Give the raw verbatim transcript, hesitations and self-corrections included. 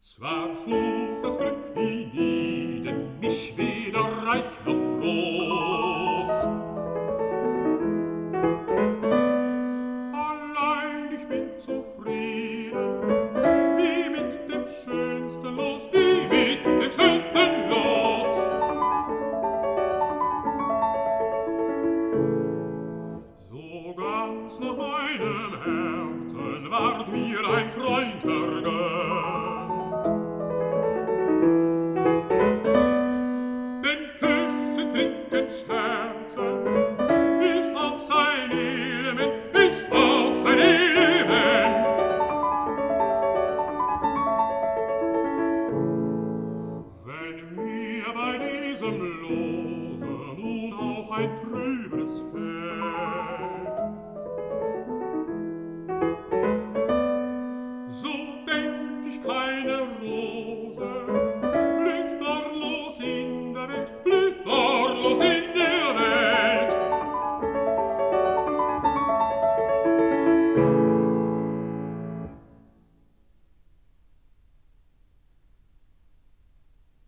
Zwar schuf das Glück hienieden mich weder reich noch groß. Allein ich bin zufrieden, wie mit dem schönsten Los, wie mit dem schönsten Los. So ganz nach meinem Herzen ward mir ein Freund vergönnt. Denn Küssen, Trinken, Scherzen ist auch sein Element, ist auch sein Element. Wenn mir bei diesem Lose nun auch ein trübes fällt, so denk ich keine Rose blüht dorlos in der Welt.